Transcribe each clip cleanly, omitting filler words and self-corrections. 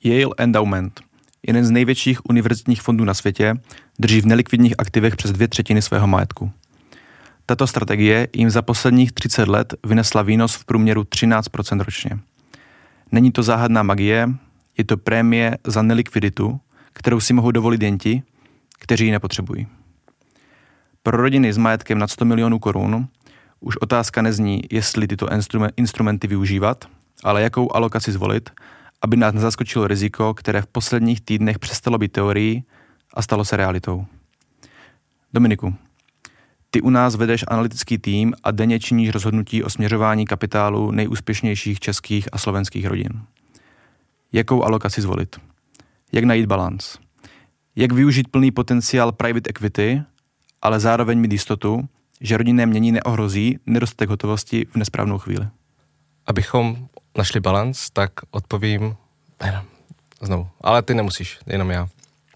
Yale Endowment, jeden z největších univerzitních fondů na světě, drží v nelikvidních aktivech přes 2/3 svého majetku. Tato strategie jim za posledních 30 let vynesla výnos v průměru 13% ročně. Není to záhadná magie, je to prémie za nelikviditu, kterou si mohou dovolit jen ti, kteří ji nepotřebují. Pro rodiny s majetkem nad 100 milionů korun už otázka nezní, jestli tyto instrumenty využívat, ale jakou alokaci zvolit, aby nás nezaskočilo riziko, které v posledních týdnech přestalo být teorií a stalo se realitou. Dominiku, ty u nás vedeš analytický tým a denně činíš rozhodnutí o směřování kapitálu nejúspěšnějších českých a slovenských rodin. Jakou alokaci zvolit? Jak najít balans? Jak využít plný potenciál private equity, ale zároveň mít jistotu, že rodinné mění neohrozí nedostatek hotovosti v nesprávnou chvíli? Abychom našli balans, tak odpovím znovu, ale ty nemusíš, jenom já.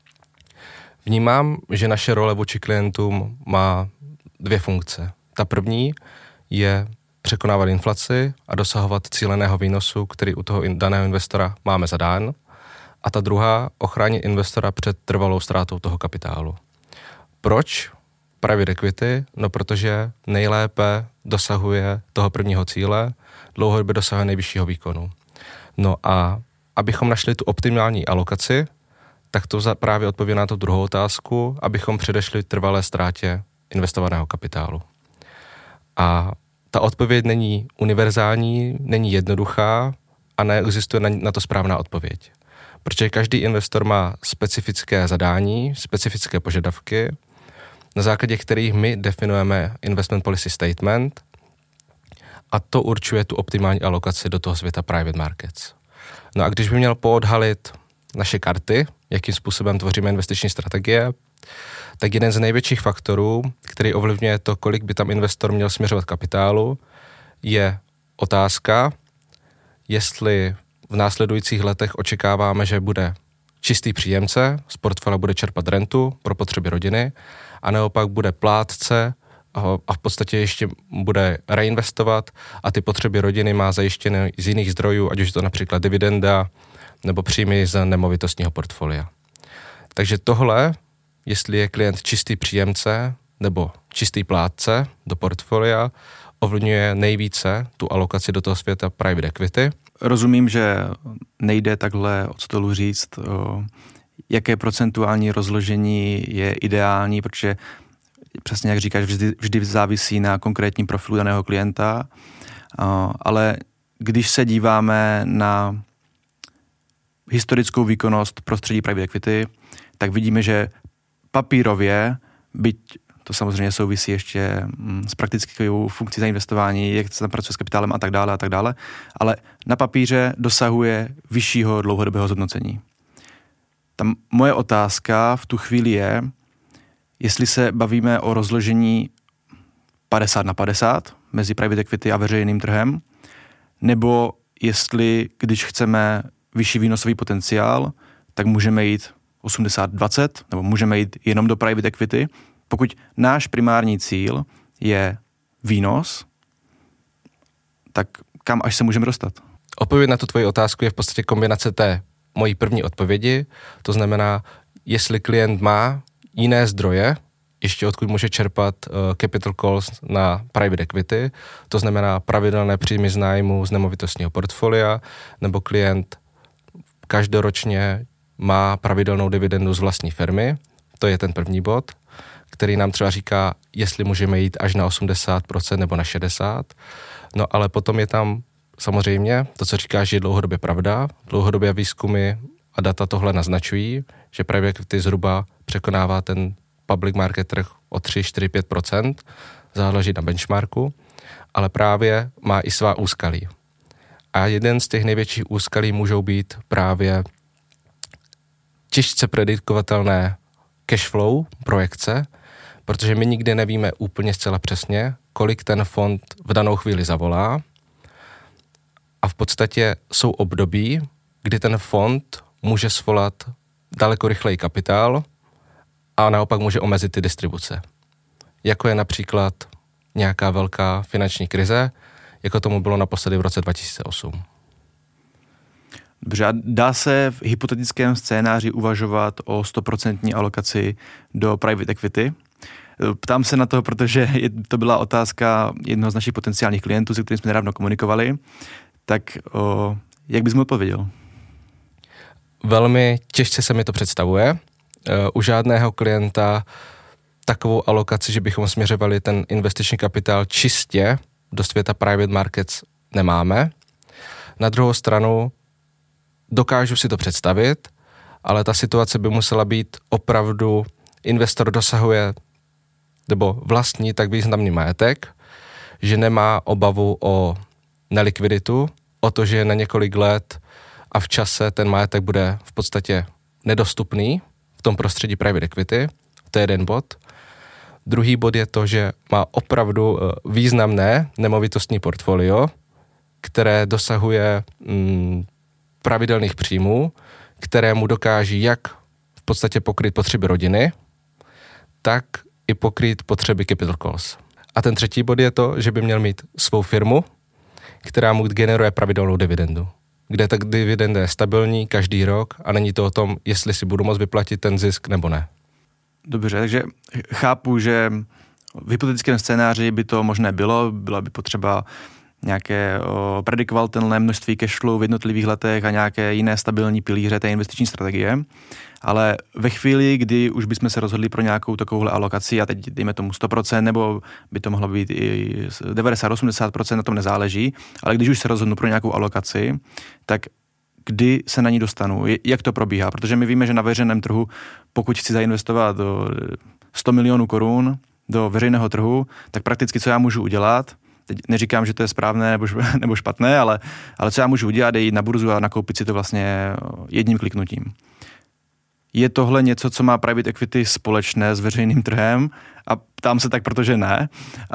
Vnímám, že naše role vůči klientům má 2 funkce. Ta první je překonávat inflaci a dosahovat cíleného výnosu, který u toho daného investora máme zadán. A ta druhá, ochránit investora před trvalou ztrátou toho kapitálu. Proč private equity? No protože nejlépe dosahuje toho prvního cíle, dlouhodobě dosahuje nejvyššího výkonu. No a abychom našli tu optimální alokaci, tak to právě odpověď na tu druhou otázku, abychom předešli trvalé ztrátě investovaného kapitálu. A ta odpověď není univerzální, není jednoduchá a neexistuje na to správná odpověď. Protože každý investor má specifické zadání, specifické požadavky, na základě kterých my definujeme investment policy statement a to určuje tu optimální alokaci do toho světa private markets. No a když by měl poodhalit naše karty, jakým způsobem tvoříme investiční strategie, tak jeden z největších faktorů, který ovlivňuje to, kolik by tam investor měl směřovat kapitálu, je otázka, jestli v následujících letech očekáváme, že bude čistý příjemce, z portfolia bude čerpat rentu pro potřeby rodiny, a naopak bude plátce a v podstatě ještě bude reinvestovat a ty potřeby rodiny má zajištěné z jiných zdrojů, ať už je to například dividenda nebo příjmy z nemovitostního portfolia. Takže tohle, jestli je klient čistý příjemce nebo čistý plátce do portfolia, ovlivňuje nejvíce tu alokaci do toho světa private equity. Rozumím, že nejde takhle od stolu říct, jaké procentuální rozložení je ideální, protože přesně jak říkáš, vždy závisí na konkrétním profilu daného klienta, ale když se díváme na historickou výkonnost prostředí private equity, tak vidíme, že papírově, byť to samozřejmě souvisí ještě s praktickou funkcí zainvestování, jak se tam pracuje s kapitálem a tak dále, ale na papíře dosahuje vyššího dlouhodobého zhodnocení. Tam moje otázka v tu chvíli je, jestli se bavíme o rozložení 50/50 mezi private equity a veřejným trhem, nebo jestli, když chceme vyšší výnosový potenciál, tak můžeme jít 80/20, nebo můžeme jít jenom do private equity. Pokud náš primární cíl je výnos, tak kam až se můžeme dostat? Odpověď na tu tvoji otázku je v podstatě kombinace té mojí první odpovědi, to znamená, jestli klient má jiné zdroje, ještě odkud může čerpat capital calls na private equity, to znamená pravidelné příjmy z nájmu z nemovitostního portfolia, nebo klient každoročně má pravidelnou dividendu z vlastní firmy, to je ten první bod, který nám třeba říká, jestli můžeme jít až na 80% nebo na 60%. No ale potom je tam samozřejmě to, co říkáš, je dlouhodobě pravda. Dlouhodobě výzkumy a data tohle naznačují, že private equity zhruba překonává ten public market trh o 3-4-5%, záleží na benchmarku, ale právě má i svá úskalí. A jeden z těch největších úskalí můžou být právě těžce predikovatelné cash flow projekce, protože my nikdy nevíme úplně zcela přesně, kolik ten fond v danou chvíli zavolá. A v podstatě jsou období, kdy ten fond může svolat daleko rychleji kapitál a naopak může omezit ty distribuce. Jako je například nějaká velká finanční krize, jako tomu bylo naposledy v roce 2008. Dobře, a dá se v hypotetickém scénáři uvažovat o 100% alokaci do private equity? Ptám se na to, protože to byla otázka jednoho z našich potenciálních klientů, se kterým jsme nedávno komunikovali. Tak jak bys mu odpověděl? Velmi těžce se mi to představuje. U žádného klienta takovou alokaci, že bychom směřovali ten investiční kapitál čistě do světa private markets, nemáme. Na druhou stranu dokážu si to představit, ale ta situace by musela být opravdu, investor dosahuje nebo vlastní tak významný majetek, že nemá obavu o nelikviditu, o to, že na několik let a v čase ten majetek bude v podstatě nedostupný v tom prostředí private equity. To je jeden bod. Druhý bod je to, že má opravdu významné nemovitostní portfolio, které dosahuje pravidelných příjmů, které mu dokáží jak v podstatě pokryt potřeby rodiny, tak i pokryt potřeby capital calls. A ten třetí bod je to, že by měl mít svou firmu, která mu generuje pravidelnou dividendu, kde ta dividenda je stabilní každý rok a není to o tom, jestli si budu moct vyplatit ten zisk nebo ne. Dobře, takže chápu, že v hypotetickém scénáři by to možné byla by potřeba nějaké predikovatelné množství cashflow v jednotlivých letech a nějaké jiné stabilní pilíře té investiční strategie. Ale ve chvíli, kdy už bychom se rozhodli pro nějakou takovouhle alokaci, a teď dejme tomu 100%, nebo by to mohlo být i 90-80%, na tom nezáleží, ale když už se rozhodnu pro nějakou alokaci, tak kdy se na ní dostanu, jak to probíhá? Protože my víme, že na veřejném trhu, pokud chci zainvestovat do 100 milionů korun do veřejného trhu, tak prakticky co já můžu udělat, teď neříkám, že to je správné nebo špatné, ale co já můžu udělat, je jít na burzu a nakoupit si to vlastně jedním kliknutím. Je tohle něco, co má private equity společné s veřejným trhem? A ptám se tak, protože ne.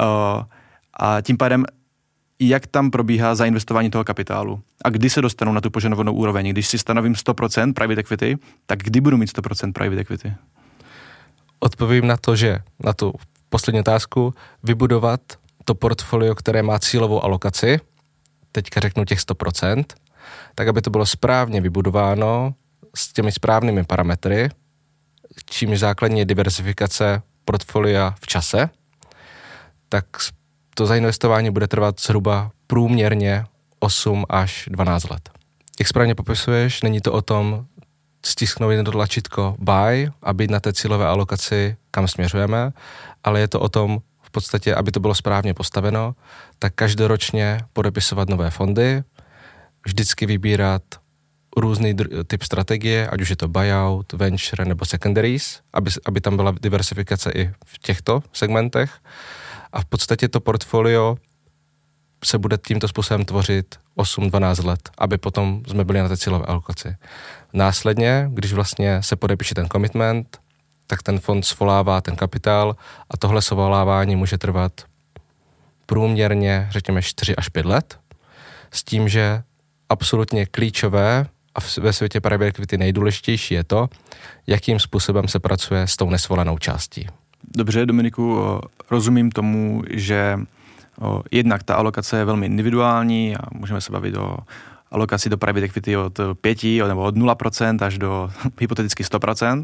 A tím pádem, jak tam probíhá zainvestování toho kapitálu? A kdy se dostanu na tu požadovanou úroveň? Když si stanovím 100% private equity, tak kdy budu mít 100% private equity? Odpovím na to, že na tu poslední otázku vybudovat to portfolio, které má cílovou alokaci, teďka řeknu těch 100%, tak aby to bylo správně vybudováno s těmi správnými parametry, čímž základní je diversifikace portfolia v čase, tak to zainvestování bude trvat zhruba průměrně 8 až 12 let. Jak správně popisuješ, není to o tom stisknout jedno tlačítko buy a být na té cílové alokaci, kam směřujeme, ale je to o tom v podstatě, aby to bylo správně postaveno, tak každoročně podepisovat nové fondy, vždycky vybírat různý typ strategie, ať už je to buyout, venture nebo secondaries, aby tam byla diversifikace i v těchto segmentech. A v podstatě to portfolio se bude tímto způsobem tvořit 8-12 let, aby potom jsme byli na té cílové alokaci. Následně, když vlastně se podepíše ten commitment, tak ten fond svolává ten kapitál a tohle svolávání může trvat průměrně, řekněme, 4 až 5 let, s tím, že absolutně klíčové a ve světě private equity nejdůležitější je to, jakým způsobem se pracuje s tou nesvolanou částí. Dobře, Dominiku, rozumím tomu, že jednak ta alokace je velmi individuální a můžeme se bavit o alokaci do private equity od 5 nebo od 0% až do hypoteticky 100%.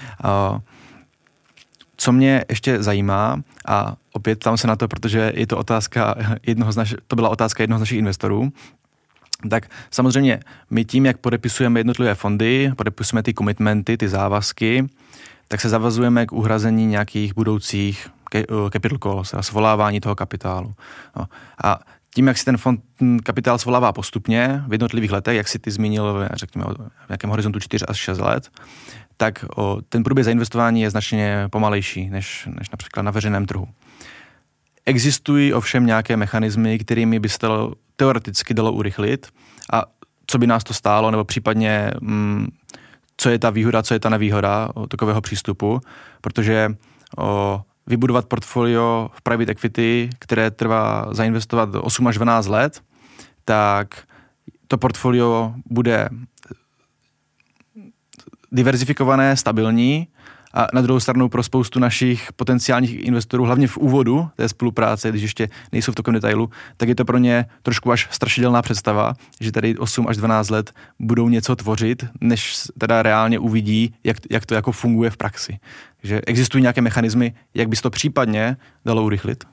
Co mě ještě zajímá, a opět tam se na to, protože je to otázka to byla otázka jednoho z našich investorů, tak samozřejmě my tím, jak podepisujeme jednotlivé fondy, podepisujeme ty commitmenty, ty závazky, tak se zavazujeme k uhrazení nějakých budoucích capital calls a svolávání toho kapitálu. No. A tím, jak si ten fond kapitál svolává postupně v jednotlivých letech, jak si ty zmínil, řekněme, v nějakém horizontu 4 až 6 let, tak ten průběh zainvestování je značně pomalejší než například na veřejném trhu. Existují ovšem nějaké mechanismy, kterými by se to teoreticky dalo urychlit a co by nás to stálo, nebo případně co je ta výhoda, co je ta nevýhoda takového přístupu, protože vybudovat portfolio v private equity, které trvá zainvestovat 8 až 12 let, tak to portfolio bude diverzifikované, stabilní A na druhou stranu pro spoustu našich potenciálních investorů, hlavně v úvodu té spolupráce, když ještě nejsou v takovém detailu, tak je to pro ně trošku až strašidelná představa, že tady 8 až 12 let budou něco tvořit, než teda reálně uvidí, jak to jako funguje v praxi. Takže existují nějaké mechanismy, jak by se to případně dalo urychlit?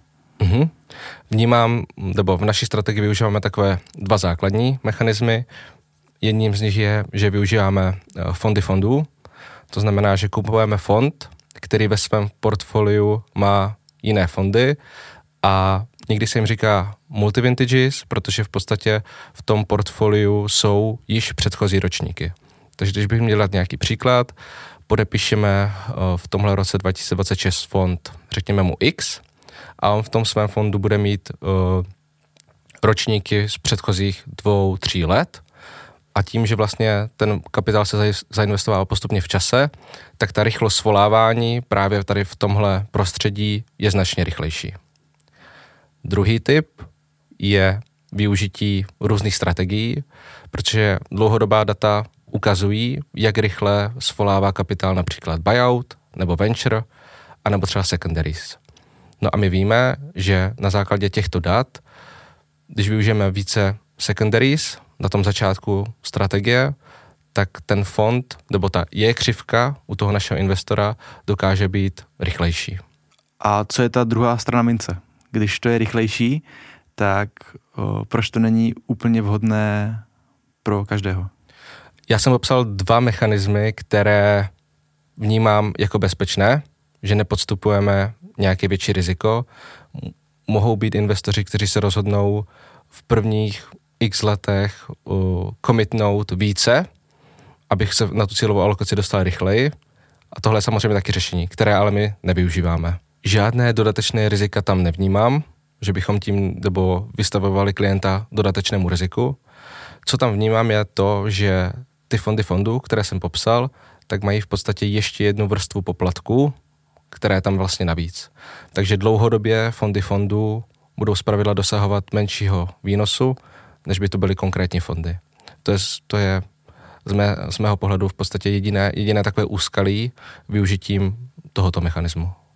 Vnímám, nebo v naší strategii využíváme takové 2 základní mechanismy. Jedním z nich je, že využíváme fondy fondů. To znamená, že kupujeme fond, který ve svém portfoliu má jiné fondy a někdy se jim říká multi-vintages, protože v podstatě v tom portfoliu jsou již předchozí ročníky. Takže když bych měl dát nějaký příklad, podepíšeme v tomhle roce 2026 fond, řekněme mu X, a on v tom svém fondu bude mít ročníky z předchozích 2-3 let a tím, že vlastně ten kapitál se zainvestoval postupně v čase, tak ta rychlost svolávání právě tady v tomhle prostředí je značně rychlejší. Druhý typ je využití různých strategií, protože dlouhodobá data ukazují, jak rychle svolává kapitál například buyout nebo venture, anebo třeba secondaries. No a my víme, že na základě těchto dat, když využijeme více secondaries na tom začátku strategie, tak ten fond, nebo ta křivka u toho našeho investora dokáže být rychlejší. A co je ta druhá strana mince? Když to je rychlejší, tak proč to není úplně vhodné pro každého? Já jsem popsal 2 mechanismy, které vnímám jako bezpečné, že nepodstupujeme nějaké větší riziko. Mohou být investoři, kteří se rozhodnou v prvních x letech commitnout více, abych se na tu cílovou alokaci dostal rychleji. A tohle je samozřejmě taky řešení, které ale my nevyužíváme. Žádné dodatečné rizika tam nevnímám, že bychom tím nebo vystavovali klienta dodatečnému riziku. Co tam vnímám je to, že ty fondy fondů, které jsem popsal, tak mají v podstatě ještě jednu vrstvu poplatků, které je tam vlastně navíc. Takže dlouhodobě fondy fondů budou zpravidla dosahovat menšího výnosu, než by to byly konkrétní fondy. To je z mého pohledu v podstatě jediné takové úskalí využitím tohoto mechanismu.